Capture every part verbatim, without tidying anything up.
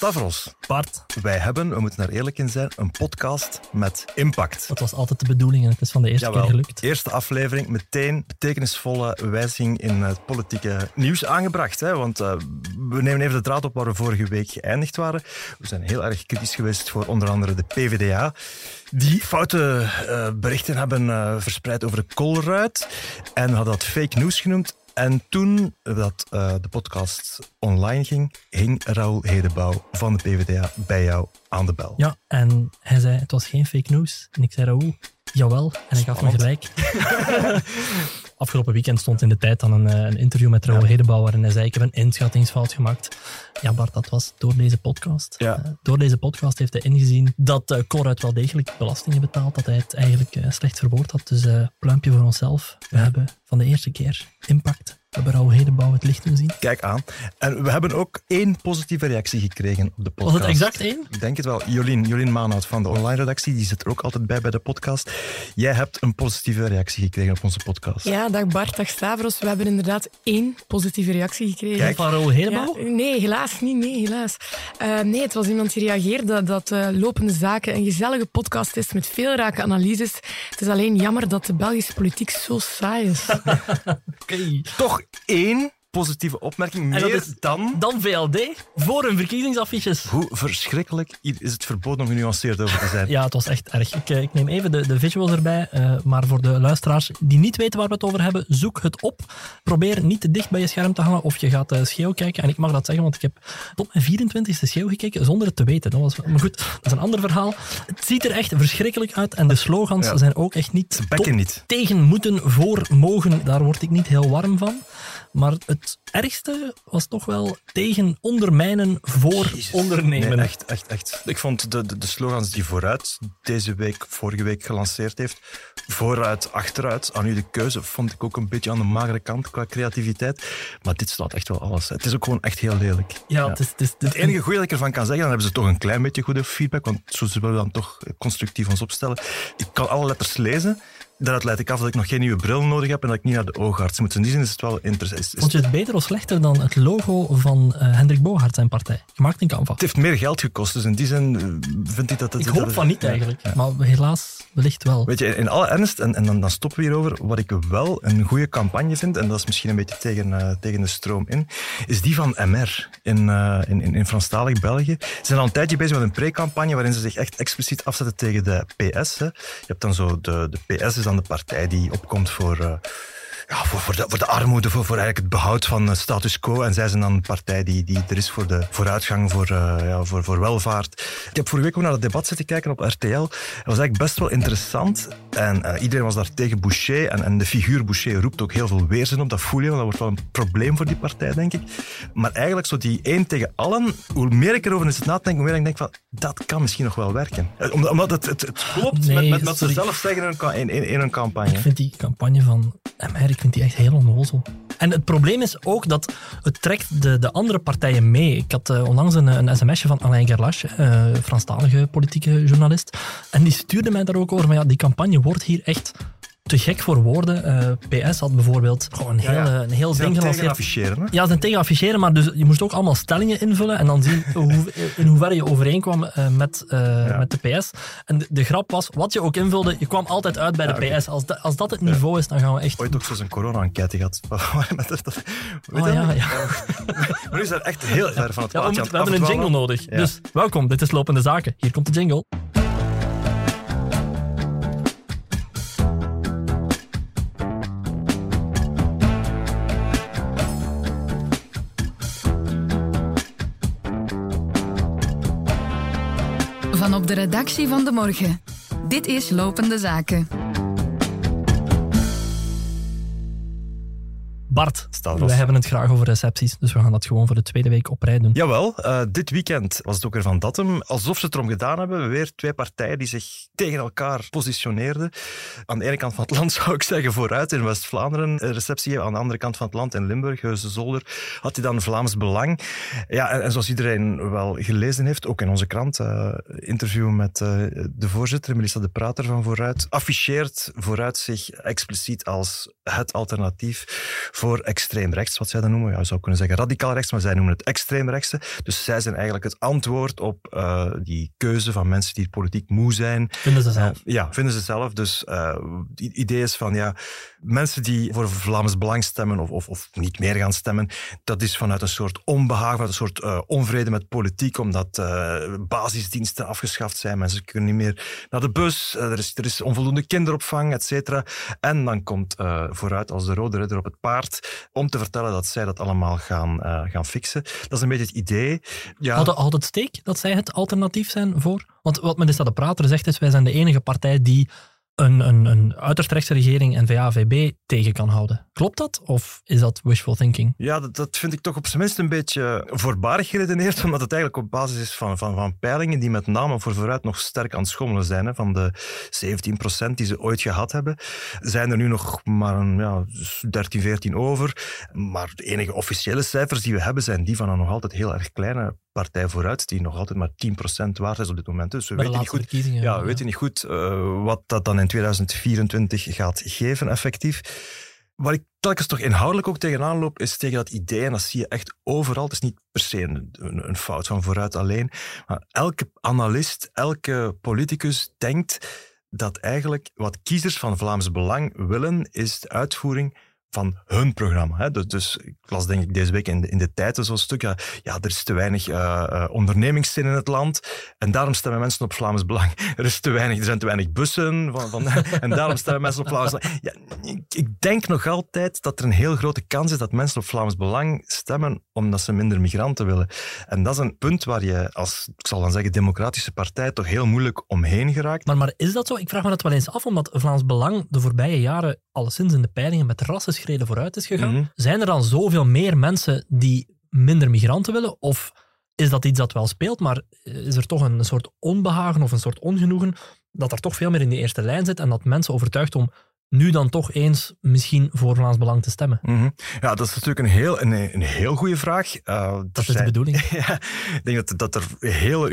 Stavros. Bart. Wij hebben, we moeten daar eerlijk in zijn, een podcast met impact. Dat was altijd de bedoeling en het is van de eerste Jawel, keer gelukt. Eerste aflevering, meteen betekenisvolle wijziging in het politieke nieuws aangebracht. Hè? Want uh, we nemen even de draad op waar we vorige week geëindigd waren. We zijn heel erg kritisch geweest voor onder andere de P V D A. Die foute uh, berichten hebben uh, verspreid over de Colruyt. En we hadden dat fake news genoemd. En toen dat uh, de podcast online ging, hing Raoul Hedebouw van de P V D A bij jou aan de bel. Ja, en hij zei, het was geen fake news. En ik zei, Raoul, jawel. En hij gaf me gelijk. Afgelopen weekend stond in de tijd dan een, een interview met Raoul ja. Hedebouw en hij zei, ik heb een inschattingsfout gemaakt. Ja, Bart, dat was door deze podcast. Ja. Uh, door deze podcast heeft hij ingezien dat uh, Colruyt wel degelijk belastingen betaalt, dat hij het eigenlijk uh, slecht verwoord had. Dus uh, pluimpje voor onszelf. We ja. hebben van de eerste keer impact. We hebben Raoul Hedebouw het licht doen zien. Kijk aan. En we hebben ook één positieve reactie gekregen op de podcast. Was het exact één? Ik denk het wel. Jolien, Jolien Maanhout van de online-redactie, die zit er ook altijd bij bij de podcast. Jij hebt een positieve reactie gekregen op onze podcast. Ja, dag Bart, dag Stavros. We hebben inderdaad één positieve reactie gekregen. Kijk, van Raoul Hedebouw? Ja, nee, helaas niet. Nee, helaas. Uh, nee, het was iemand die reageerde dat uh, Lopende Zaken een gezellige podcast is met veel rake analyses. Het is alleen jammer dat de Belgische politiek zo saai is. Okay. Toch één positieve opmerking, meer en dat is dan... Dan V L D, voor hun verkiezingsaffiches. Hoe verschrikkelijk is het verboden om genuanceerd over te zijn? Ja, het was echt erg. Ik, ik neem even de, de visuals erbij, uh, maar voor de luisteraars die niet weten waar we het over hebben, zoek het op. Probeer niet te dicht bij je scherm te hangen of je gaat uh, Schreeuw kijken. En ik mag dat zeggen, want ik heb tot mijn vierentwintigste Schreeuw gekeken zonder het te weten. Dat was, maar goed, dat is een ander verhaal. Het ziet er echt verschrikkelijk uit en de slogans ja. zijn ook echt niet... Bekken niet. Tegen, moeten, voor, mogen, daar word ik niet heel warm van. Maar het ergste was toch wel tegen ondermijnen voor Jezus. ondernemen. Nee, echt, echt, echt. Ik vond de, de, de slogans die Vooruit deze week, vorige week gelanceerd heeft, vooruit, achteruit, aan u de keuze, vond ik ook een beetje aan de magere kant qua creativiteit. Maar dit slaat echt wel alles. Het is ook gewoon echt heel lelijk. Ja, ja. Het, is, het, is, het, is, het enige goede dat ik ervan kan zeggen, dan hebben ze toch een klein beetje goede feedback, want zo zullen we dan toch constructief ons opstellen. Ik kan alle letters lezen. Daaruit leid ik af dat ik nog geen nieuwe bril nodig heb en dat ik niet naar de oogarts moet. In die zin is het wel interessant. Vond je het beter of slechter dan het logo van uh, Hendrik Bogaert zijn partij? Gemaakt in Canva. Het heeft meer geld gekost, dus in die zin vind ik dat... Het, ik hoop dat van niet eigenlijk, ja. Maar helaas wellicht wel. Weet je, in alle ernst, en, en dan, dan stoppen we hierover, wat ik wel een goede campagne vind, en dat is misschien een beetje tegen, uh, tegen de stroom in, is die van M R in, uh, in, in, in Franstalig België. Ze zijn al een tijdje bezig met een pre-campagne waarin ze zich echt expliciet afzetten tegen de P S. Hè. Je hebt dan zo, de, de P S is dan de partij die opkomt voor, uh, ja, voor, voor, de, voor de armoede, voor, voor eigenlijk het behoud van uh, status quo. En zij zijn dan een partij die, die er is voor de vooruitgang, voor, uh, ja, voor, voor welvaart. Ik heb vorige week ook naar het debat zitten kijken op R T L. Dat was eigenlijk best wel interessant. En uh, iedereen was daar tegen Boucher. En, en de figuur Boucher roept ook heel veel weerzin op. Dat voel je, want dat wordt wel een probleem voor die partij, denk ik. Maar eigenlijk zo die één tegen allen, hoe meer ik erover zit na te denken, hoe meer ik denk van, dat kan misschien nog wel werken. Omdat, omdat het, het, het klopt nee, met, met wat ze zelf zeggen in, in, in, in een campagne. Ik vind die campagne van M R, ik vind die echt heel onnozel. En het probleem is ook dat het trekt de, de andere partijen mee. Ik had uh, onlangs een, een sms'je van Alain Gerlache, uh, Franstalige politieke journalist, en die stuurde mij daar ook over, maar ja, die campagne wordt hier echt te gek voor woorden. Uh, P S had bijvoorbeeld gewoon een heel, ja, ja. Een heel ding gelanceerd. Tegen afficheren, hè? Ja, ze zijn tegen afficheren, maar dus je moest ook allemaal stellingen invullen en dan zien hoe, in hoeverre je overeenkwam uh, met, uh, ja. met de P S. En de, de grap was, wat je ook invulde, je kwam altijd uit bij de ja, okay. P S. Als, de, als dat het niveau ja. is, dan gaan we echt... Ooit ook zo'n corona-enquête gehad. Oh ja, ja. Maar nu is dat echt heel ver van het ja, we, moeten, we hebben een jingle nodig. Ja. Dus welkom, dit is Lopende Zaken. Hier komt de jingle. Van op de redactie van De Morgen. Dit is Lopende Zaken. Bart, wij hebben het graag over recepties, dus we gaan dat gewoon voor de tweede week op rij doen. Jawel, uh, dit weekend was het ook weer van datum. Alsof ze het erom gedaan hebben, weer twee partijen die zich tegen elkaar positioneerden. Aan de ene kant van het land zou ik zeggen Vooruit in West-Vlaanderen een receptie. Aan de andere kant van het land in Limburg, Heusden-Zolder, had hij dan Vlaams Belang. Ja, en, en zoals iedereen wel gelezen heeft, ook in onze krant, uh, interview met uh, de voorzitter, Melissa de Prater van Vooruit, afficheert Vooruit zich expliciet als het alternatief voor extreem rechts, wat zij dan noemen. Ja, je zou kunnen zeggen radicaal rechts, maar zij noemen het extreem rechtse. Dus zij zijn eigenlijk het antwoord op uh, die keuze van mensen die politiek moe zijn. Vinden ze zelf. Uh, ja, vinden ze zelf. Dus uh, het idee is van, ja, mensen die voor Vlaams Belang stemmen of, of, of niet meer gaan stemmen, dat is vanuit een soort onbehagen, vanuit een soort uh, onvrede met politiek, omdat uh, basisdiensten afgeschaft zijn. Mensen kunnen niet meer naar de bus, uh, er, is, er is onvoldoende kinderopvang, et cetera. En dan komt uh, vooruit als de rode ridder op het paard om te vertellen dat zij dat allemaal gaan, uh, gaan fixen. Dat is een beetje het idee. Ja. Had, had het steek dat zij het alternatief zijn voor? Want wat men is dat de prater zegt is, wij zijn de enige partij die een, een, een uiterst rechtse regering N V A V B tegen kan houden. Klopt dat? Of is dat wishful thinking? Ja, dat, dat vind ik toch op zijn minst een beetje voorbarig geredeneerd, omdat het eigenlijk op basis is van, van, van peilingen die met name voor vooruit nog sterk aan het schommelen zijn. Hè. Van de zeventien procent die ze ooit gehad hebben, zijn er nu nog maar een ja, dertien, veertien over. Maar de enige officiële cijfers die we hebben zijn die van een nog altijd heel erg kleine partij vooruit, die nog altijd maar tien procent waard is op dit moment. Dus we weten niet goed, ja, we ja. weten niet goed uh, wat dat dan in tweeduizend vierentwintig gaat geven, effectief. Waar ik telkens toch inhoudelijk ook tegenaan loop, is tegen dat idee, en dat zie je echt overal. Het is niet per se een, een, een fout van vooruit alleen, maar elke analist, elke politicus denkt dat eigenlijk wat kiezers van Vlaams Belang willen, is de uitvoering van hun programma. Hè. Dus, dus ik las denk ik deze week in de, in de Tijd zo'n stuk, ja, ja, er is te weinig uh, uh, ondernemingszin in het land en daarom stemmen mensen op Vlaams Belang. Er is te weinig, er zijn te weinig bussen van, van, en daarom stemmen mensen op Vlaams Belang. Ja, ik, ik denk nog altijd dat er een heel grote kans is dat mensen op Vlaams Belang stemmen omdat ze minder migranten willen. En dat is een punt waar je als, ik zal dan zeggen, democratische partij toch heel moeilijk omheen geraakt. Maar, maar is dat zo? Ik vraag me dat wel eens af, omdat Vlaams Belang de voorbije jaren alleszins in de peilingen met rassenschreden vooruit is gegaan. Mm-hmm. Zijn er dan zoveel meer mensen die minder migranten willen? Of is dat iets dat wel speelt, maar is er toch een soort onbehagen of een soort ongenoegen dat er toch veel meer in de eerste lijn zit en dat mensen overtuigt om nu dan toch eens misschien voor Vlaams Belang te stemmen? Mm-hmm. Ja, dat is natuurlijk een heel, een, een heel goede vraag. Uh, dat is zijn, de bedoeling. Ja, ik denk dat, dat er hele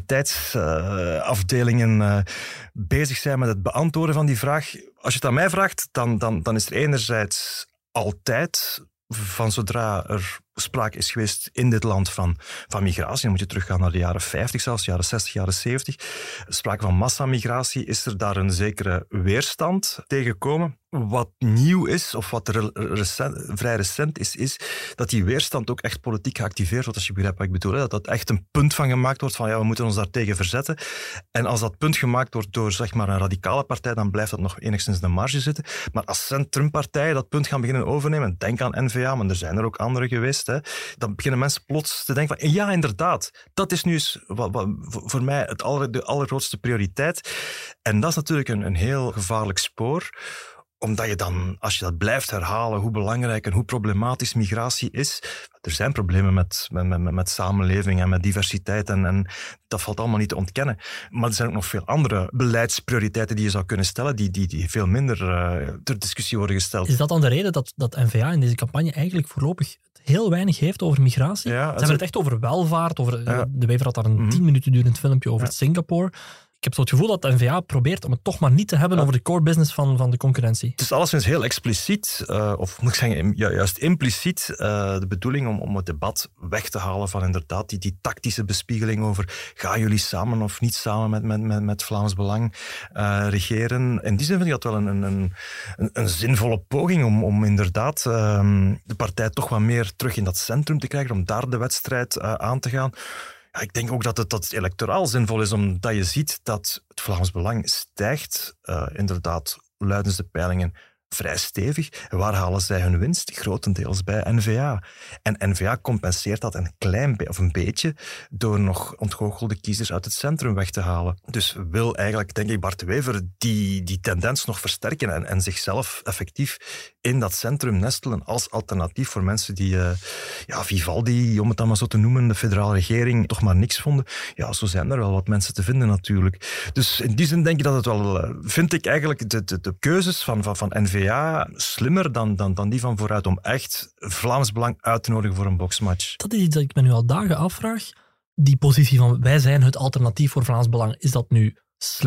universiteitsafdelingen uh, uh, bezig zijn met het beantwoorden van die vraag. Als je het aan mij vraagt, dan, dan, dan is er enerzijds altijd, van zodra er sprake is geweest in dit land van, van migratie, dan moet je teruggaan naar de jaren vijftig zelfs, jaren zestig, jaren zeventig, sprake van massamigratie, is er daar een zekere weerstand tegengekomen. Wat nieuw is, of wat recent, vrij recent is, is dat die weerstand ook echt politiek geactiveerd wordt, als je begrijpt wat ik bedoel. Hè? Dat dat echt een punt van gemaakt wordt van ja, we moeten ons daartegen verzetten. En als dat punt gemaakt wordt door zeg maar, een radicale partij, dan blijft dat nog enigszins in de marge zitten. Maar als centrumpartijen dat punt gaan beginnen overnemen, denk aan N V A, maar er zijn er ook andere geweest, hè, dan beginnen mensen plots te denken van ja, inderdaad, dat is nu eens wat, wat, voor mij het aller, de allergrootste prioriteit. En dat is natuurlijk een, een heel gevaarlijk spoor, omdat je dan, als je dat blijft herhalen, hoe belangrijk en hoe problematisch migratie is. Er zijn problemen met, met, met, met samenleving en met diversiteit en, en dat valt allemaal niet te ontkennen. Maar er zijn ook nog veel andere beleidsprioriteiten die je zou kunnen stellen, die, die, die veel minder uh, ter discussie worden gesteld. Is dat dan de reden dat, dat N V A in deze campagne eigenlijk voorlopig heel weinig heeft over migratie? Ja, Ze hebben het echt over welvaart, over, ja. De Wever had daar een mm-hmm. tien minuten durend filmpje over ja. Singapore. Ik heb zo het gevoel dat de N V A probeert om het toch maar niet te hebben ja. over de core business van, van de concurrentie. Het is alleszins heel expliciet, uh, of moet ik zeggen, juist impliciet, uh, de bedoeling om, om het debat weg te halen van inderdaad die, die tactische bespiegeling over gaan jullie samen of niet samen met, met, met, met Vlaams Belang uh, regeren. In die zin vind ik dat wel een, een, een, een zinvolle poging om, om inderdaad uh, de partij toch wat meer terug in dat centrum te krijgen, om daar de wedstrijd uh, aan te gaan. Ja, ik denk ook dat het, dat het electoraal zinvol is, omdat je ziet dat het Vlaams Belang stijgt, uh, inderdaad, luidens de peilingen, vrij stevig. En waar halen zij hun winst? Grotendeels bij N V A. En N V A compenseert dat een klein be- of een beetje door nog ontgoochelde kiezers uit het centrum weg te halen. Dus wil eigenlijk, denk ik, Bart de Wever die, die tendens nog versterken en, en zichzelf effectief in dat centrum nestelen als alternatief voor mensen die, uh, ja, Vivaldi, om het dan maar zo te noemen, de federale regering, toch maar niks vonden. Ja, zo zijn er wel wat mensen te vinden natuurlijk. Dus in die zin denk ik dat het wel, uh, vind ik eigenlijk de, de, de keuzes van, van, van N V A slimmer dan, dan, dan die van vooruit om echt Vlaams Belang uit te nodigen voor een boksmatch. Dat is iets dat ik me nu al dagen afvraag. Die positie van wij zijn het alternatief voor Vlaams Belang, is dat nu slim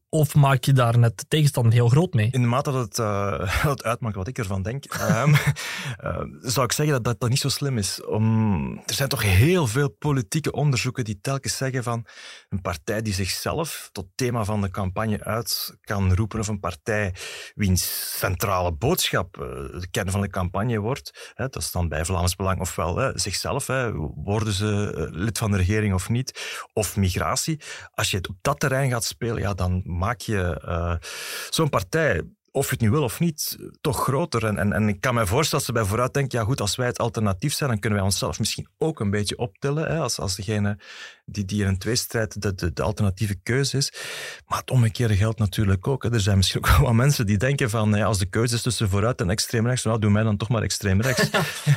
Of maak je daar net de tegenstander heel groot mee? In de mate dat het, uh, dat het uitmaakt wat ik ervan denk, um, uh, zou ik zeggen dat, dat dat niet zo slim is. Om, er zijn toch heel veel politieke onderzoeken die telkens zeggen van een partij die zichzelf tot thema van de campagne uit kan roepen, of een partij wiens centrale boodschap uh, de kern van de campagne wordt, hè, dat is dan bij Vlaams Belang ofwel hè, zichzelf, hè, worden ze uh, lid van de regering of niet, of migratie. Als je het op dat terrein gaat spelen, ja, dan maak je uh, zo'n partij, of je het nu wil of niet, toch groter. En, en, en ik kan me voorstellen dat ze bij vooruit denken, ja goed, als wij het alternatief zijn, dan kunnen wij onszelf misschien ook een beetje optillen, hè, als, als degene die, die in een tweestrijd de, de, de alternatieve keuze is. Maar het omgekeerde geldt natuurlijk ook. Hè. Er zijn misschien ook wel wat mensen die denken van, ja, als de keuze is tussen vooruit en extreem rechts, nou, doe mij dan toch maar extreem rechts.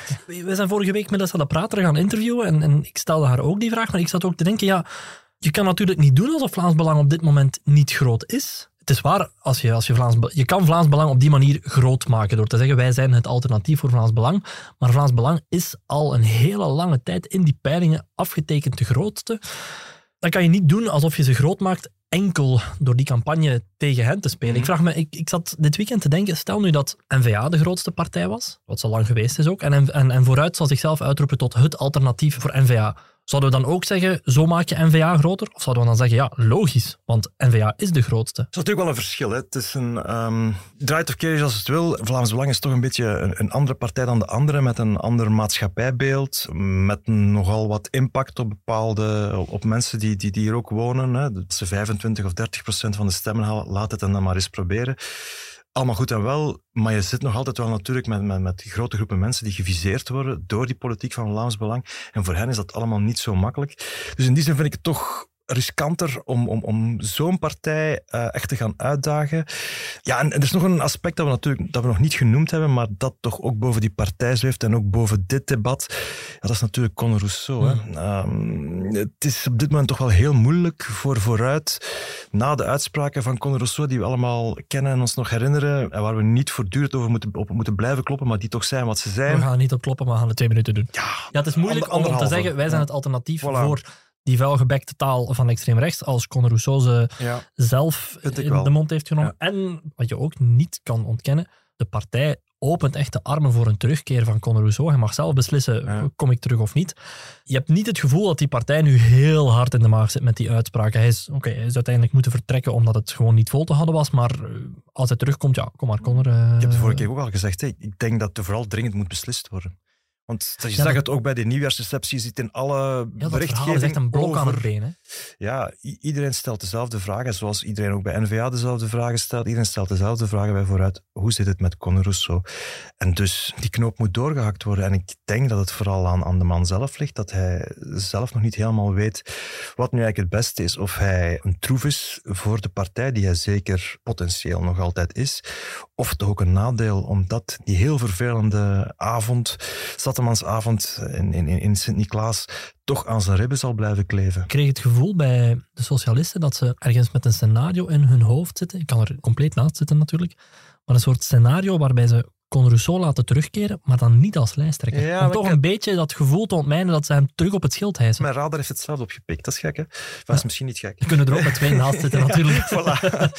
We zijn vorige week met Elsa Prater gaan interviewen en, en ik stelde haar ook die vraag, maar ik zat ook te denken, ja, je kan natuurlijk niet doen alsof Vlaams Belang op dit moment niet groot is. Het is waar, als je, als je, Vlaams, je kan Vlaams Belang op die manier groot maken door te zeggen wij zijn het alternatief voor Vlaams Belang. Maar Vlaams Belang is al een hele lange tijd in die peilingen afgetekend de grootste. Dat kan je niet doen alsof je ze groot maakt enkel door die campagne tegen hen te spelen. Mm-hmm. Ik vraag me, ik, ik zat dit weekend te denken, stel nu dat N V A de grootste partij was, wat zo lang geweest is ook, en, en, en Vooruit zal zichzelf uitroepen tot het alternatief voor N V A. Zouden we dan ook zeggen, zo maak je N V A groter? Of zouden we dan zeggen, ja, logisch, want N V A is de grootste? Dat is natuurlijk wel een verschil. Hè. Het is een, um, draait of keer als het wil. Vlaams Belang is toch een beetje een, een andere partij dan de andere, met een ander maatschappijbeeld, met nogal wat impact op bepaalde, op mensen die, die, die hier ook wonen. Hè. Dat ze vijfentwintig of dertig procent van de stemmen halen, laat het dan maar eens proberen. Allemaal goed en wel, maar je zit nog altijd wel natuurlijk met, met, met grote groepen mensen die geviseerd worden door die politiek van Vlaams Belang. En voor hen is dat allemaal niet zo makkelijk. Dus in die zin vind ik het toch riskanter om, om, om zo'n partij uh, echt te gaan uitdagen. Ja, en, en er is nog een aspect dat we natuurlijk dat we nog niet genoemd hebben, maar dat toch ook boven die partij zweeft en ook boven dit debat. Ja, dat is natuurlijk Conor Rousseau. Hè. Um, het is op dit moment toch wel heel moeilijk voor Vooruit, na de uitspraken van Conor Rousseau, die we allemaal kennen en ons nog herinneren, en waar we niet voortdurend over moeten, op moeten blijven kloppen, maar die toch zijn wat ze zijn. We gaan niet op kloppen, maar we gaan het twee minuten doen. Ja, ja het is moeilijk om, om te zeggen, wij zijn het alternatief voilà. voor die vuilgebekte taal van extreem rechts, als Conor Rousseau ze ja, zelf in wel. de mond heeft genomen. Ja. En wat je ook niet kan ontkennen, de partij opent echt de armen voor een terugkeer van Conor Rousseau. Hij mag zelf beslissen, ja. kom ik terug of niet. Je hebt niet het gevoel dat die partij nu heel hard in de maag zit met die uitspraken. Hij is, okay, hij is uiteindelijk moeten vertrekken omdat het gewoon niet vol te houden was, maar als hij terugkomt, ja, kom maar Conor. Uh, je hebt de vorige keer ook al gezegd, hè, ik denk dat er vooral dringend moet beslist worden. Want je ja, zag dat... het ook bij de nieuwjaarsreceptie, je ziet in alle ja, berichtgeving. Dat verhaal is echt een blok over... aan het been. Hè? Ja, i- iedereen stelt dezelfde vragen, zoals iedereen ook bij N V A dezelfde vragen stelt. Iedereen stelt dezelfde vragen bij Vooruit. Hoe zit het met Conor Rousseau? En dus die knoop moet doorgehakt worden. En ik denk dat het vooral aan, aan de man zelf ligt, dat hij zelf nog niet helemaal weet wat nu eigenlijk het beste is. Of hij een troef is voor de partij, die hij zeker potentieel nog altijd is. Of toch ook een nadeel, omdat die heel vervelende avond, Sattemansavond in, in, in Sint-Niklaas, toch aan zijn ribben zal blijven kleven. Ik kreeg het gevoel bij de socialisten dat ze ergens met een scenario in hun hoofd zitten. Ik kan er compleet naast zitten natuurlijk. Maar een soort scenario waarbij ze Conor Rousseau laten terugkeren, maar dan niet als lijsttrekker. Ja, om toch kan... een beetje dat gevoel te ontmijnen dat ze hem terug op het schild hijsen. Mijn radar heeft hetzelfde opgepikt. Dat is gek, hè? Dat is ja. misschien niet gek. We kunnen er ook met twee naast zitten, natuurlijk. Voilà.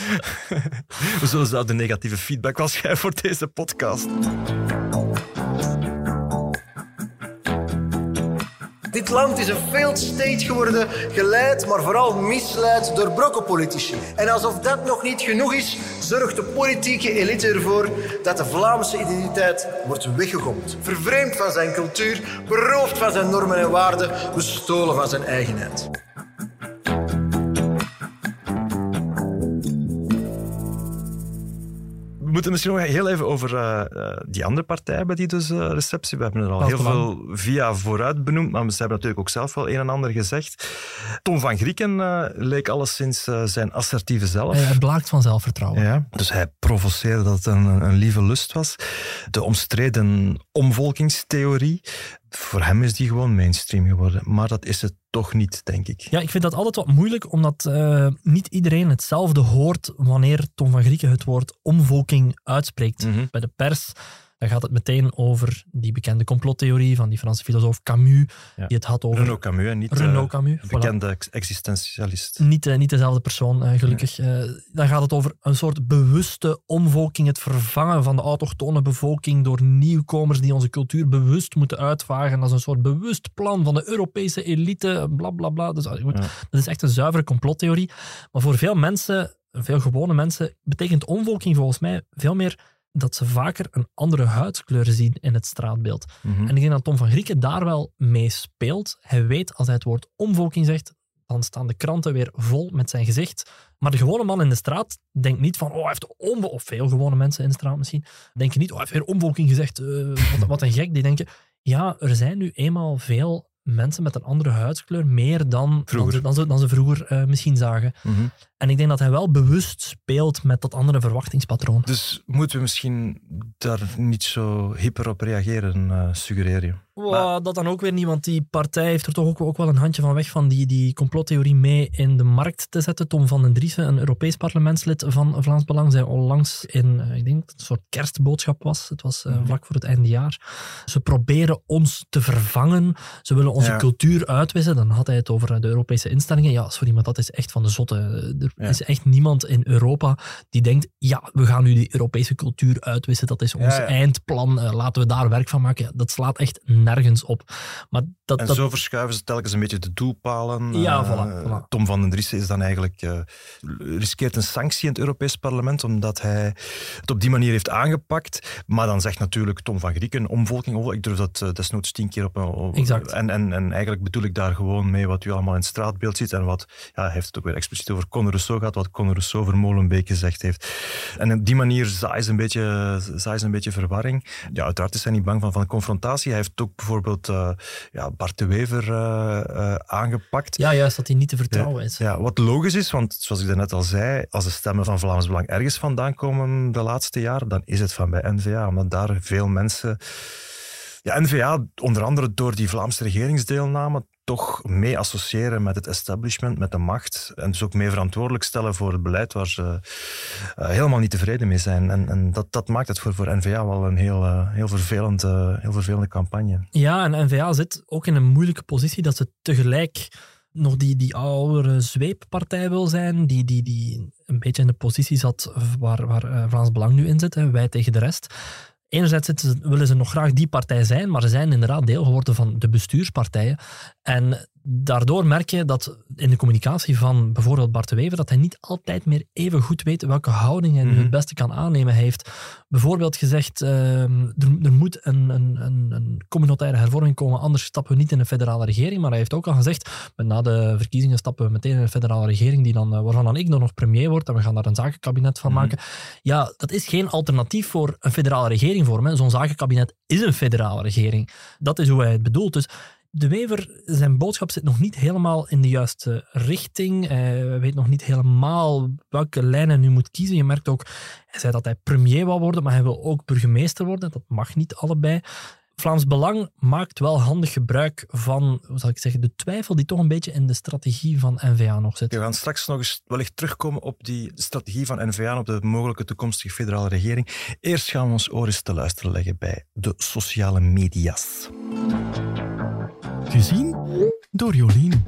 We zullen zelf de negatieve feedback wel schrijven voor deze podcast. Dit land is een failed state geworden, geleid, maar vooral misleid door brokkenpolitici. En alsof dat nog niet genoeg is, zorgt de politieke elite ervoor dat de Vlaamse identiteit wordt weggegooid. Vervreemd van zijn cultuur, beroofd van zijn normen en waarden, bestolen van zijn eigenheid. We moeten misschien nog heel even over uh, die andere partij hebben die dus uh, receptie. We hebben er al Vlaams heel Belang. veel via Vooruit benoemd, maar ze hebben natuurlijk ook zelf wel een en ander gezegd. Tom van Grieken uh, leek alleszins uh, zijn assertieve zelf. Hij blaakt van zelfvertrouwen. Ja, dus hij provoceerde dat het een, een lieve lust was. De omstreden omvolkingstheorie, voor hem is die gewoon mainstream geworden. Maar dat is het toch niet, denk ik. Ja, ik vind dat altijd wat moeilijk, omdat uh, niet iedereen hetzelfde hoort wanneer Tom van Grieken het woord omvolking uitspreekt. Mm-hmm. Bij de pers, dan gaat het meteen over die bekende complottheorie van die Franse filosoof Camus, Ja. die het had over... Renaud Camus, hè, niet Renaud uh, Camus, voilà. bekende ex- existentialist. Niet, uh, niet dezelfde persoon, uh, gelukkig. Uh, dan gaat het over een soort bewuste omvolking, het vervangen van de autochtone bevolking door nieuwkomers die onze cultuur bewust moeten uitvagen. Dat is een soort bewust plan van de Europese elite, bla bla bla. Dus, uh, goed, Ja. dat is echt een zuivere complottheorie. Maar voor veel mensen, veel gewone mensen, betekent omvolking volgens mij veel meer dat ze vaker een andere huidskleur zien in het straatbeeld. Mm-hmm. En ik denk dat Tom van Grieken daar wel mee speelt. Hij weet, als hij het woord omvolking zegt, dan staan de kranten weer vol met zijn gezicht. Maar de gewone man in de straat denkt niet van, oh, hij heeft omvolking, of veel gewone mensen in de straat misschien, denken niet, oh, hij heeft weer omvolking gezegd, uh, wat, wat een gek. Die denken, ja, er zijn nu eenmaal veel mensen met een andere huidskleur, meer dan, dan, ze, dan, ze, dan ze vroeger uh, misschien zagen. Mm-hmm. En ik denk dat hij wel bewust speelt met dat andere verwachtingspatroon. Dus moeten we misschien daar niet zo hyper op reageren, uh, suggereer je? Wow, maar dat dan ook weer niet, want die partij heeft er toch ook, ook wel een handje van weg van die, die complottheorie mee in de markt te zetten. Tom van den Driessen, een Europees parlementslid van Vlaams Belang, zei onlangs in, ik denk dat het een soort kerstboodschap was. Het was uh, vlak voor het eindejaar. Ze proberen ons te vervangen. Ze willen onze ja. cultuur uitwissen. Dan had hij het over de Europese instellingen. Ja, sorry, maar dat is echt van de zotte. Er ja. is echt niemand in Europa die denkt, ja, we gaan nu die Europese cultuur uitwissen. Dat is ons ja, ja. eindplan. Uh, laten we daar werk van maken. Dat slaat echt nergens op. Maar dat, en dat... zo verschuiven ze telkens een beetje de doelpalen. Ja, uh, voilà, voilà. Tom van den Driessen is dan eigenlijk uh, riskeert een sanctie in het Europees Parlement omdat hij het op die manier heeft aangepakt. Maar dan zegt natuurlijk Tom van Grieken omvolking. Ik durf dat uh, desnoods tien keer op. op exact. En, en, en eigenlijk bedoel ik daar gewoon mee wat u allemaal in het straatbeeld ziet en wat, ja, hij heeft het ook weer expliciet over Conor Rousseau gehad, wat Conor Rousseau over Molenbeek gezegd heeft. En op die manier zaaien ze een beetje, zaaien ze een beetje verwarring. Ja, uiteraard is hij niet bang van, van confrontatie. Hij heeft ook bijvoorbeeld uh, ja, Bart de Wever uh, uh, aangepakt. Ja, juist, dat hij niet te vertrouwen is. Ja, ja, wat logisch is, want zoals ik daarnet al zei, als de stemmen van Vlaams Belang ergens vandaan komen de laatste jaren, dan is het van bij N V A, omdat daar veel mensen... Ja, N V A, onder andere door die Vlaamse regeringsdeelname, toch mee associëren met het establishment, met de macht. En dus ook mee verantwoordelijk stellen voor het beleid waar ze uh, helemaal niet tevreden mee zijn. En, en dat, dat maakt het voor, voor N V A wel een heel, uh, heel, vervelend, uh, heel vervelende campagne. Ja, en N V A zit ook in een moeilijke positie dat ze tegelijk nog die, die oudere zweeppartij wil zijn, die, die, die een beetje in de positie zat waar, waar uh, Vlaams Belang nu in zit, hè, wij tegen de rest. Enerzijds zitten, willen ze nog graag die partij zijn, maar ze zijn inderdaad deel geworden van de bestuurspartijen. En daardoor merk je dat in de communicatie van bijvoorbeeld Bart de Wever, dat hij niet altijd meer even goed weet welke houding hij nu het beste kan aannemen. Hij heeft bijvoorbeeld gezegd, uh, er, er moet een, een, een, een communautaire hervorming komen, anders stappen we niet in een federale regering. Maar hij heeft ook al gezegd, na de verkiezingen stappen we meteen in een federale regering, die dan, waarvan dan ik dan nog premier word, en we gaan daar een zakenkabinet van maken. Mm-hmm. Ja, dat is geen alternatief voor een federale regering voor me. Zo'n zakenkabinet is een federale regering. Dat is hoe hij het bedoelt. Dus De Wever, zijn boodschap zit nog niet helemaal in de juiste richting. Hij weet nog niet helemaal welke lijn hij nu moet kiezen. Je merkt ook, hij zei dat hij premier wil worden, maar hij wil ook burgemeester worden. Dat mag niet allebei. Vlaams Belang maakt wel handig gebruik van, hoe zal ik zeggen, de twijfel die toch een beetje in de strategie van N V A nog zit. We gaan straks nog eens wellicht terugkomen op die strategie van N V A en op de mogelijke toekomstige federale regering. Eerst gaan we ons oor eens te luisteren leggen bij de sociale media's. Gezien door Jolien.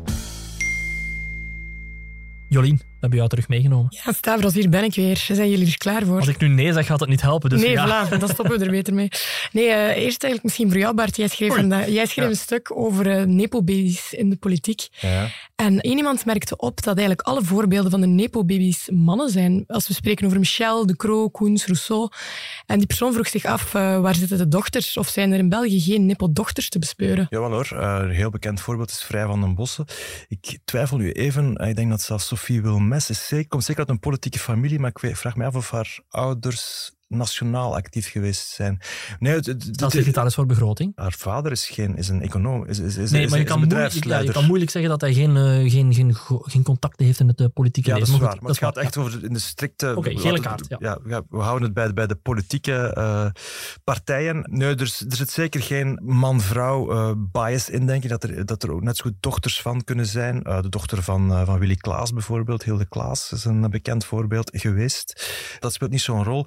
Jolien, we hebben jou terug meegenomen. Ja, Stavros, hier ben ik weer. Zijn jullie er klaar voor? Als ik nu nee zeg, gaat het niet helpen. Dus nee, ja. voilà, dan stoppen we er beter mee. Nee, uh, eerst eigenlijk misschien voor jou, Bart. Jij schreef, vandaag, jij schreef ja. een stuk over uh, nepo-baby's in de politiek. Ja. En één iemand merkte op dat eigenlijk alle voorbeelden van de nepo-baby's mannen zijn. Als we spreken over Michel, De Croo, Koens, Rousseau. En die persoon vroeg zich af, uh, waar zitten de dochters? Of zijn er in België geen nepo-dochters te bespeuren? Jawel hoor, uh, een heel bekend voorbeeld is Vrij van den Bossen. Ik twijfel nu even, ik denk dat zelfs Sophie Wilmès is zeker, komt zeker uit een politieke familie, maar ik vraag me af of haar ouders nationaal actief geweest zijn. Nee, staatssecretaris voor begroting. Haar vader is, geen, is een econoom, is, is, is, nee, is, maar je, is kan een moeilijk, ja, je kan moeilijk zeggen dat hij geen, uh, geen, geen, geen contacten heeft in het uh, politieke ja, leven. Ja, dat is waar. Maar, maar het gaat waar, echt ja. over in de strikte... Oké, okay, gele kaart. Ja. Ja, we houden het bij de, bij de politieke uh, partijen. Nee, er, er zit zeker geen man-vrouw uh, bias in, denk ik. Dat er, dat er ook net zo goed dochters van kunnen zijn. Uh, de dochter van, uh, van Willy Klaas bijvoorbeeld, Hilde Klaas, is een bekend voorbeeld geweest. Dat speelt niet zo'n rol. Wat natuurlijk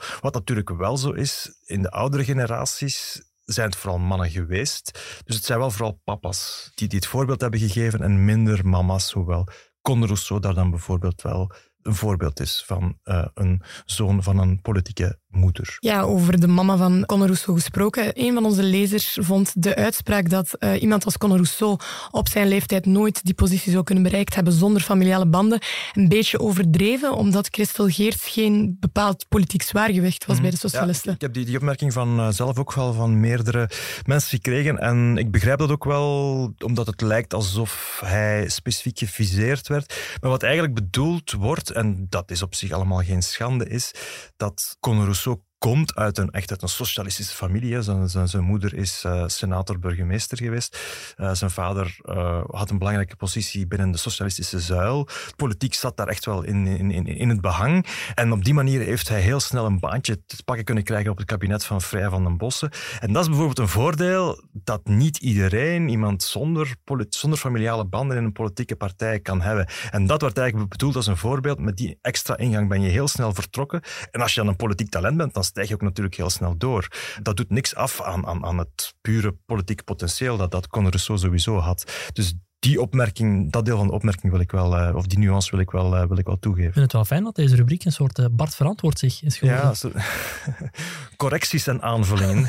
natuurlijk wel zo is, in de oudere generaties zijn het vooral mannen geweest. Dus het zijn wel vooral papa's die, die het voorbeeld hebben gegeven en minder mama's, hoewel Conor Rousseau daar dan bijvoorbeeld wel een voorbeeld is van uh, een zoon van een politieke moeder. Ja, over de mama van Conor Rousseau gesproken. Een van onze lezers vond de uitspraak dat uh, iemand als Conor Rousseau op zijn leeftijd nooit die positie zou kunnen bereikt hebben zonder familiale banden een beetje overdreven, omdat Christel Geerts geen bepaald politiek zwaargewicht was mm. bij de socialisten. Ja, ik heb die, die opmerking van uh, zelf ook wel van meerdere mensen gekregen en ik begrijp dat ook wel, omdat het lijkt alsof hij specifiek geviseerd werd. Maar wat eigenlijk bedoeld wordt, en dat is op zich allemaal geen schande, is dat Conor Rousseau komt uit een, echt uit een socialistische familie. Zijn, zijn, zijn moeder is uh, senator-burgemeester geweest. Uh, zijn vader uh, had een belangrijke positie binnen de socialistische zuil. De politiek zat daar echt wel in, in, in, in het behang. En op die manier heeft hij heel snel een baantje te pakken kunnen krijgen op het kabinet van Vrij van den Bossen. En dat is bijvoorbeeld een voordeel dat niet iedereen, iemand zonder, zonder familiale banden in een politieke partij kan hebben. En dat wordt eigenlijk bedoeld als een voorbeeld. Met die extra ingang ben je heel snel vertrokken. En als je dan een politiek talent bent, dan stijg je ook natuurlijk heel snel door. Dat doet niks af aan, aan, aan het pure politieke potentieel dat, dat Conor Rousseau sowieso had. Dus die opmerking, dat deel van de opmerking wil ik wel, uh, of die nuance wil ik wel, uh, wil ik wel toegeven. Ik vind het wel fijn dat deze rubriek een soort uh, Bart verantwoordt zich is geworden. Ja, zo, correcties en aanvullingen.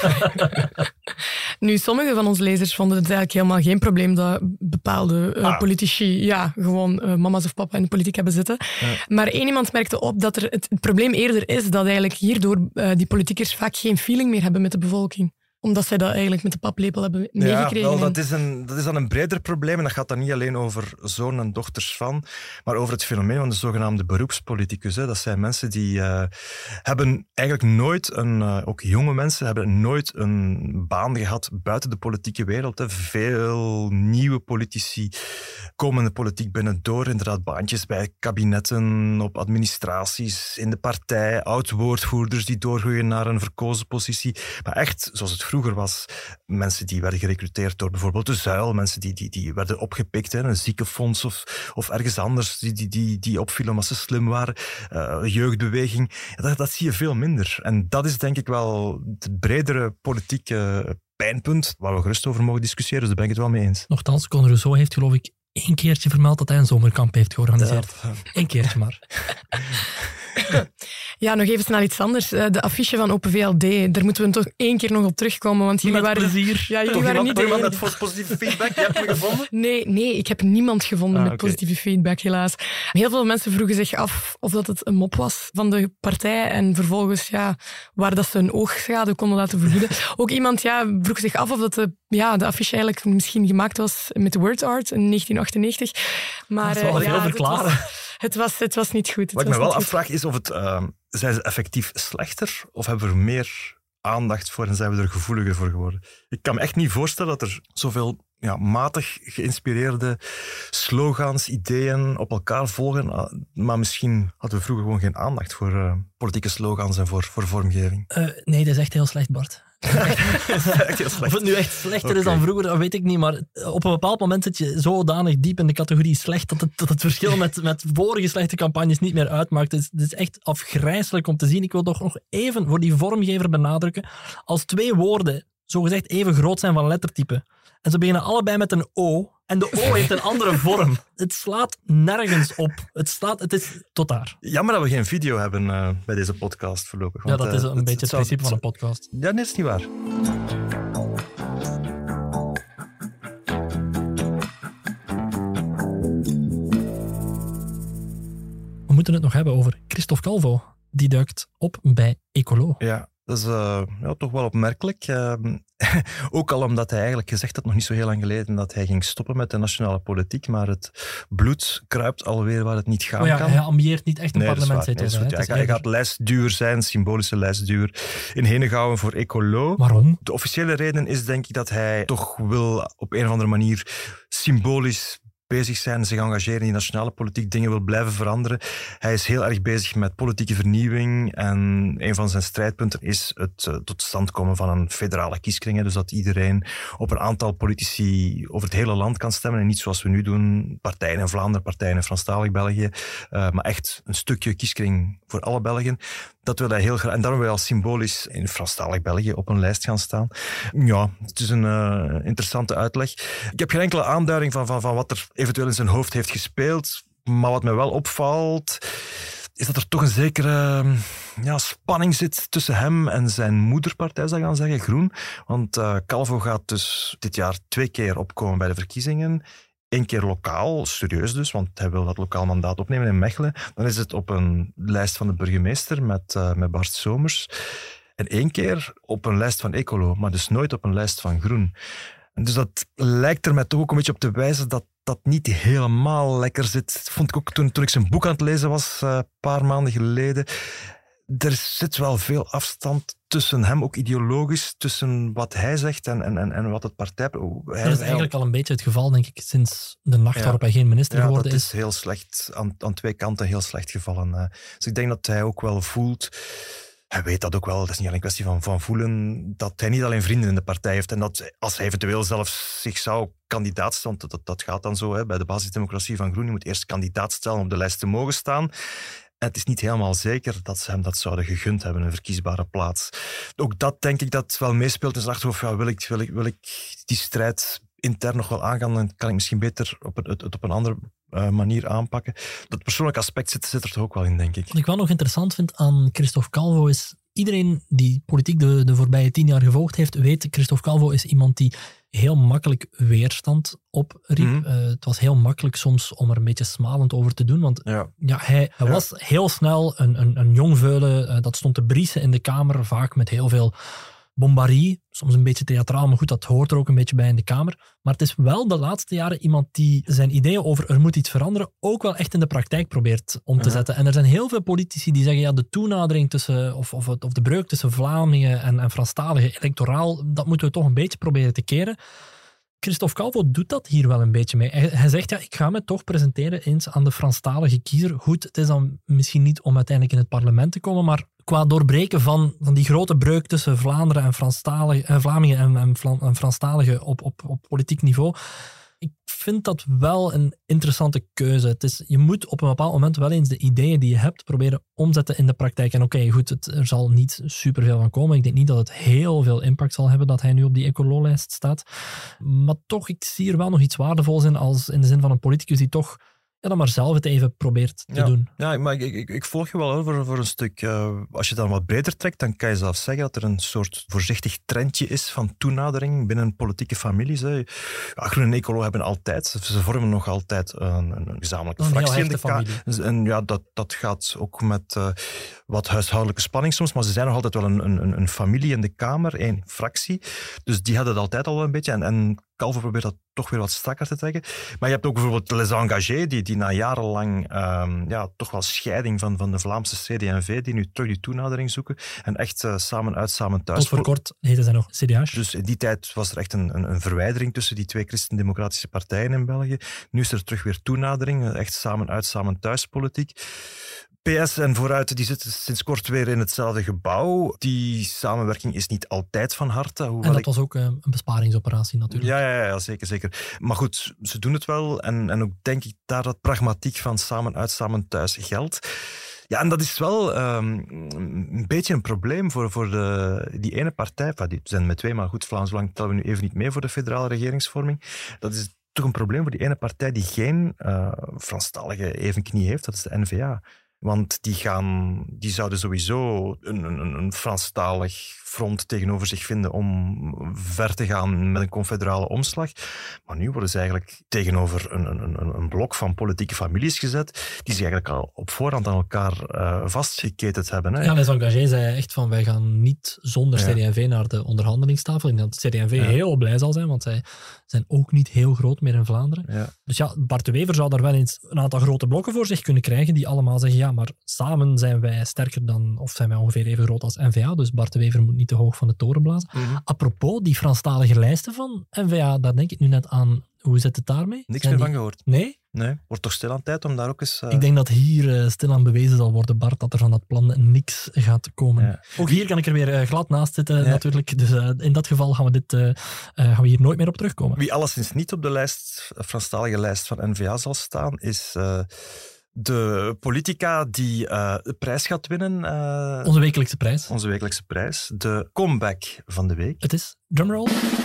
Nu, sommige van onze lezers vonden het eigenlijk helemaal geen probleem dat bepaalde uh, ah. politici ja, gewoon uh, mama's of papa in de politiek hebben zitten. Ja. Maar één iemand merkte op dat er het, het probleem eerder is dat eigenlijk hierdoor uh, die politiekers vaak geen feeling meer hebben met de bevolking. Omdat zij dat eigenlijk met de paplepel hebben meegekregen. Ja, wel, dat, is een, dat is dan een breder probleem. En dat gaat dan niet alleen over zonen en dochters van, maar over het fenomeen van de zogenaamde beroepspoliticus. Hè. Dat zijn mensen die uh, hebben eigenlijk nooit, een, uh, ook jonge mensen, hebben nooit een baan gehad buiten de politieke wereld. Hè. Veel nieuwe politici komen de politiek binnen door. Inderdaad, baantjes bij kabinetten, op administraties, in de partij, oud-woordvoerders die doorgroeien naar een verkozen positie. Maar echt, zoals het vroeger was, mensen die werden gerecruiteerd door bijvoorbeeld de Zuil, mensen die, die, die werden opgepikt, hè, een ziekenfonds of, of ergens anders, die, die, die, die opvielen omdat ze slim waren, uh, jeugdbeweging. Dat, dat zie je veel minder. En dat is denk ik wel het bredere politieke pijnpunt waar we gerust over mogen discussiëren, dus daar ben ik het wel mee eens. Nochtans, Conor Rousseau heeft geloof ik één keertje vermeld dat hij een zomerkamp heeft georganiseerd. Ja. Eén keertje maar. Ja, nog even snel iets anders. De affiche van Open V L D, daar moeten we toch één keer nog op terugkomen. Want jullie Met waren, plezier. Ja, jullie waren niet iemand met positieve feedback? Je hebt me gevonden? Nee, nee, ik heb niemand gevonden ah, met okay. positieve feedback, helaas. Heel veel mensen vroegen zich af of dat het een mop was van de partij en vervolgens ja, waar dat ze een oogschade konden laten vergoeden. Ook iemand ja, vroeg zich af of dat de, ja, de affiche eigenlijk misschien gemaakt was met word art in negentien achtennegentig. Maar, dat is wel uh, heel ja, verklaren. Het was, het, was, het was niet goed. Het Wat ik was me wel niet afvraag is of het... Uh, zijn ze effectief slechter of hebben we er meer aandacht voor en zijn we er gevoeliger voor geworden? Ik kan me echt niet voorstellen dat er zoveel ja, matig geïnspireerde slogans, ideeën op elkaar volgen. Maar misschien hadden we vroeger gewoon geen aandacht voor uh, politieke slogans en voor, voor vormgeving. Uh, nee, dat is echt heel slecht, Bart. Echt heel slecht. Of het nu echt slechter okay. is dan vroeger, dat weet ik niet. Maar op een bepaald moment zit je zodanig diep in de categorie slecht dat het, dat het verschil met, met vorige slechte campagnes niet meer uitmaakt. Het is, het is echt afgrijselijk om te zien. Ik wil toch nog even voor die vormgever benadrukken. Als twee woorden zogezegd even groot zijn van lettertype en ze beginnen allebei met een O en de O heeft een andere vorm. Het slaat nergens op. Het, staat, het is tot daar. Jammer dat we geen video hebben uh, bij deze podcast voorlopig. Want, ja, dat is een uh, beetje het, het principe zou, van een podcast. Ja, nee, dat is niet waar. We moeten het nog hebben over Christophe Calvo. Die duikt op bij Ecolo. Ja. Dat is uh, ja, toch wel opmerkelijk. Uh, ook al omdat hij eigenlijk gezegd had, nog niet zo heel lang geleden, dat hij ging stoppen met de nationale politiek, maar het bloed kruipt alweer waar het niet gaan oh ja, kan. Hij ambieert niet echt een nee, parlementszetel. Nee, ja, hij, hij gaat lijstduur zijn, symbolische lijstduur in Henegouwen voor Ecolo. Waarom? De officiële reden is denk ik dat hij toch wil op een of andere manier symbolisch bezig zijn, zich engageren in die nationale politiek, dingen wil blijven veranderen. Hij is heel erg bezig met politieke vernieuwing en een van zijn strijdpunten is het uh, tot stand komen van een federale kieskring, dus dat iedereen op een aantal politici over het hele land kan stemmen en niet zoals we nu doen, partijen in Vlaanderen, partijen in Franstalig België, uh, maar echt een stukje kieskring voor alle Belgen. Dat wil hij heel graag. En daarom wil hij als symbolisch in Franstalig België op een lijst gaan staan. Ja, het is een uh, interessante uitleg. Ik heb geen enkele aanduiding van, van, van wat er eventueel in zijn hoofd heeft gespeeld. Maar wat mij wel opvalt, is dat er toch een zekere ja, spanning zit tussen hem en zijn moederpartij, zou ik dan zeggen, Groen. Want uh, Calvo gaat dus dit jaar twee keer opkomen bij de verkiezingen. Eén keer lokaal, serieus dus, want hij wil dat lokaal mandaat opnemen in Mechelen. Dan is het op een lijst van de burgemeester met, uh, met Bart Somers. En één keer op een lijst van Ecolo, maar dus nooit op een lijst van Groen. En dus dat lijkt er mij toch ook een beetje op te wijzen dat dat niet helemaal lekker zit. Dat vond ik ook toen, toen ik zijn boek aan het lezen was, uh, een paar maanden geleden. Er zit wel veel afstand tussen hem, ook ideologisch, tussen wat hij zegt en, en, en wat het partij... Hij, dat is eigenlijk al een beetje het geval, denk ik, sinds de nacht ja, waarop hij geen minister ja, geworden is. is. Dat is heel slecht, aan, aan twee kanten heel slecht gevallen. Dus ik denk dat hij ook wel voelt... Hij weet dat ook wel, het is niet alleen een kwestie van, van voelen, dat hij niet alleen vrienden in de partij heeft en dat als hij eventueel zelf zich zou kandidaat stellen, dat, dat, dat gaat dan zo hè, bij de basisdemocratie van Groen, je moet eerst kandidaat stellen om op de lijst te mogen staan. En het is niet helemaal zeker dat ze hem dat zouden gegund hebben, een verkiesbare plaats. Ook dat denk ik dat wel meespeelt in zijn achterhoofd. Ja, wil, ik, wil, ik, wil ik die strijd intern nog wel aangaan, dan kan ik misschien beter op het, het op een andere uh, manier aanpakken. Dat persoonlijke aspect zit, zit er toch ook wel in, denk ik. Wat ik wel nog interessant vind aan Christophe Calvo is, iedereen die politiek de, de voorbije tien jaar gevolgd heeft, weet, Christophe Calvo is iemand die heel makkelijk weerstand opriep. Mm-hmm. Uh, het was heel makkelijk soms om er een beetje smalend over te doen, want ja. Ja, hij, hij ja. was heel snel een, een, een jong veulen, uh, dat stond te briesen in de Kamer, vaak met heel veel bombarie, soms een beetje theatraal, maar goed, dat hoort er ook een beetje bij in de Kamer. Maar het is wel de laatste jaren iemand die zijn ideeën over er moet iets veranderen ook wel echt in de praktijk probeert om te uh-huh. zetten. En er zijn heel veel politici die zeggen, ja, de toenadering tussen, of, of, het, of de breuk tussen Vlamingen en, en Franstaligen electoraal, dat moeten we toch een beetje proberen te keren. Christophe Calvo doet dat hier wel een beetje mee. Hij, hij zegt, ja, ik ga me toch presenteren eens aan de Franstalige kiezer. Goed, het is dan misschien niet om uiteindelijk in het parlement te komen, maar qua doorbreken van, van die grote breuk tussen Vlaanderen en Franstalige, eh, Vlamingen en, en, Vla, en Franstaligen op, op, op politiek niveau. Ik vind dat wel een interessante keuze. Het is, je moet op een bepaald moment wel eens de ideeën die je hebt proberen omzetten in de praktijk. En oké, okay, goed, het, er zal niet superveel van komen. Ik denk niet dat het heel veel impact zal hebben dat hij nu op die Ecolo-lijst staat. Maar toch, ik zie er wel nog iets waardevols in, als in de zin van een politicus die toch ja, dan maar zelf het even probeert te ja, doen. Ja, maar ik, ik, ik volg je wel over voor een stuk. Uh, als je het dan wat breder trekt, dan kan je zelf zeggen dat er een soort voorzichtig trendje is van toenadering binnen politieke families. Hè. Ja, Groen en Ecolo hebben altijd, ze vormen nog altijd een, een gezamenlijke een fractie in de Kamer. En ja, dat, dat gaat ook met uh, wat huishoudelijke spanning soms, maar ze zijn nog altijd wel een, een, een familie in de Kamer, één fractie. Dus die hadden het altijd al wel een beetje. En, en Calvo probeert dat toch weer wat strakker te trekken. Maar je hebt ook bijvoorbeeld Les Engagés, die, die na jarenlang um, ja, toch wel scheiding van, van de Vlaamse C D en V, die nu terug die toenadering zoeken en echt uh, samen uit, samen thuis. Tot voor kort heette zij nog C D H. Dus in die tijd was er echt een, een, een verwijdering tussen die twee christendemocratische partijen in België. Nu is er terug weer toenadering, echt samen uit, samen thuis politiek. P S en Vooruit, die zitten sinds kort weer in hetzelfde gebouw. Die samenwerking is niet altijd van harte. En dat ik... was ook een besparingsoperatie natuurlijk. Ja, ja, ja, zeker, zeker. Maar goed, ze doen het wel. En, en ook denk ik daar dat pragmatiek van samen uit, samen thuis geldt. Ja, en dat is wel um, een beetje een probleem voor, voor de, die ene partij. Enfin, die zijn met twee, maar goed, Vlaams Belang tellen we nu even niet mee voor de federale regeringsvorming. Dat is toch een probleem voor die ene partij die geen uh, Franstalige evenknie heeft. Dat is de N V A. Want die, gaan, die zouden sowieso een, een, een Franstalig front tegenover zich vinden om ver te gaan met een confederale omslag. Maar nu worden ze eigenlijk tegenover een, een, een blok van politieke families gezet die zich eigenlijk al op voorhand aan elkaar uh, vastgeketend hebben. Hè. Ja, Les Engagés zei echt van wij gaan niet zonder ja. C D en V naar de onderhandelingstafel. Ik denk dat C D en V ja. heel blij zal zijn, want zij zijn ook niet heel groot meer in Vlaanderen. Ja. Dus ja, Bart de Wever zou daar wel eens een aantal grote blokken voor zich kunnen krijgen die allemaal zeggen ja, maar samen zijn wij sterker dan, of zijn wij ongeveer even groot als N V A, dus Bart de Wever moet niet te hoog van de toren blazen. Mm-hmm. Apropos, die Franstalige lijsten van N V A, daar denk ik nu net aan, hoe zit het daarmee? Niks meer die... van gehoord. Nee? Nee, wordt toch stil aan tijd om daar ook eens... Uh... Ik denk dat hier uh, stilaan bewezen zal worden, Bart, dat er van dat plan niks gaat komen. Ja. Ook hier kan ik er weer uh, glad naast zitten, ja. natuurlijk. Dus uh, in dat geval gaan we, dit, uh, uh, gaan we hier nooit meer op terugkomen. Wie alleszins niet op de lijst, Franstalige lijst van N V A zal staan, is... Uh... De politica die uh, de prijs gaat winnen. Uh, onze wekelijkse prijs. Onze wekelijkse prijs. De comeback van de week. Het is, drumroll.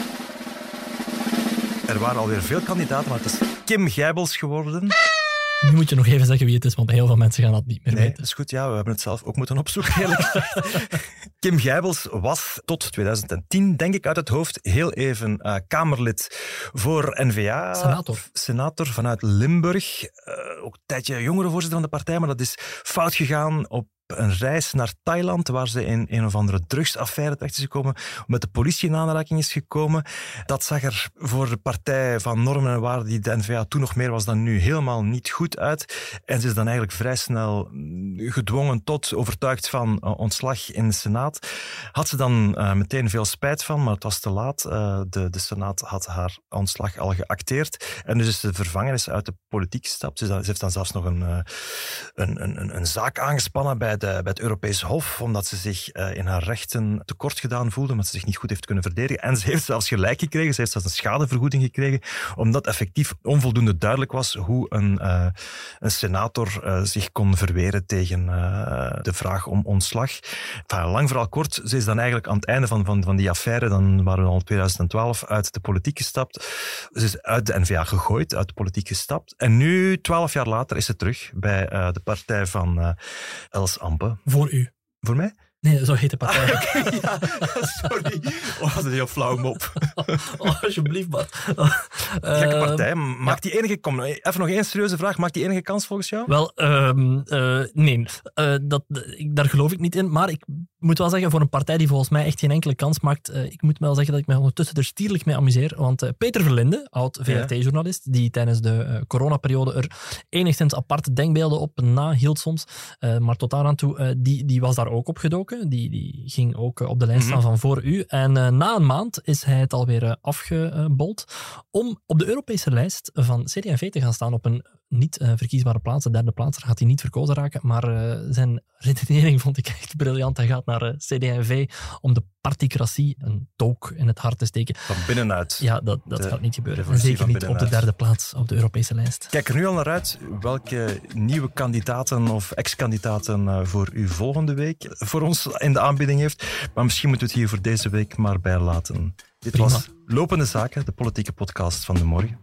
Er waren alweer veel kandidaten, maar het is Kim Gijbels geworden. Nu moet je nog even zeggen wie het is, want heel veel mensen gaan dat niet meer nee, weten. Dat is goed, ja. We hebben het zelf ook moeten opzoeken, eerlijk gezegd. Kim Gijbels was tot twintig tien, denk ik uit het hoofd, heel even uh, Kamerlid voor N V A. Senator. Senator vanuit Limburg. Uh, ook een tijdje jongerenvoorzitter van de partij, maar dat is fout gegaan op een reis naar Thailand, waar ze in een of andere drugsaffaire terecht is gekomen, met de politie in aanraking is gekomen. Dat zag er voor de partij van normen en waarden die de N V A toen nog meer was dan nu helemaal niet goed uit. En ze is dan eigenlijk vrij snel gedwongen tot, overtuigd van uh, ontslag in de Senaat. Had ze dan uh, meteen veel spijt van, maar het was te laat. Uh, de, de Senaat had haar ontslag al geacteerd. En dus is ze vervangen, is uit de politiek gestapt. Ze, dan, ze heeft dan zelfs nog een, uh, een, een, een zaak aangespannen bij De, bij het Europees Hof, omdat ze zich uh, in haar rechten tekort gedaan voelde, omdat ze zich niet goed heeft kunnen verdedigen. En ze heeft zelfs gelijk gekregen, ze heeft zelfs een schadevergoeding gekregen, omdat effectief onvoldoende duidelijk was hoe een, uh, een senator uh, zich kon verweren tegen uh, de vraag om ontslag. Enfin, lang verhaal kort, ze is dan eigenlijk aan het einde van, van, van die affaire, dan waren we al in twintig twaalf, uit de politiek gestapt. Ze is uit de N V A gegooid, uit de politiek gestapt. En nu, twaalf jaar later, is ze terug bij uh, de partij van uh, Els Ampe. Voor u. Voor mij? Nee, zo heet de partij. Ah, okay, ja, sorry. Oh, dat is een heel flauw mop. Oh, alsjeblieft, maar. Gekke partij. Maakt die enige... Kom, even nog één serieuze vraag. Maakt die enige kans volgens jou? Wel, um, uh, nee. Uh, dat, ik, daar geloof ik niet in. Maar ik moet wel zeggen, voor een partij die volgens mij echt geen enkele kans maakt, uh, ik moet wel zeggen dat ik me ondertussen er stierlijk mee amuseer. Want uh, Peter Verlinde, oud V R T-journalist, die tijdens de uh, coronaperiode er enigszins aparte denkbeelden op nahield soms, uh, maar tot daar aan toe, uh, die, die was daar ook op gedoken. Die, die ging ook op de lijst staan van voor u. En uh, na een maand is hij het alweer uh, afgebold om op de Europese lijst van C D en V te gaan staan op een niet uh, verkiesbare plaats. De derde plaats, daar gaat hij niet verkozen raken. Maar uh, zijn redenering vond ik echt briljant. Hij gaat naar uh, C D en V om de particratie, een took in het hart te steken. Van binnenuit. Ja, dat, dat gaat niet gebeuren. En zeker niet op de derde plaats op de Europese lijst. Kijk er nu al naar uit welke nieuwe kandidaten of ex-kandidaten uh, voor u volgende week voor ons in de aanbieding heeft. Maar misschien moeten we het hier voor deze week maar bij laten. Dit Prima. was Lopende Zaken, de politieke podcast van De Morgen.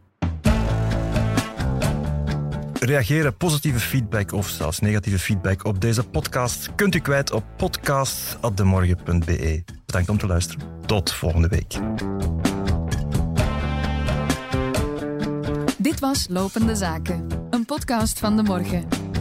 Reageren, positieve feedback of zelfs negatieve feedback op deze podcast kunt u kwijt op podcast apenstaartje demorgen punt b e. Bedankt om te luisteren. Tot volgende week. Dit was Lopende Zaken, een podcast van De Morgen.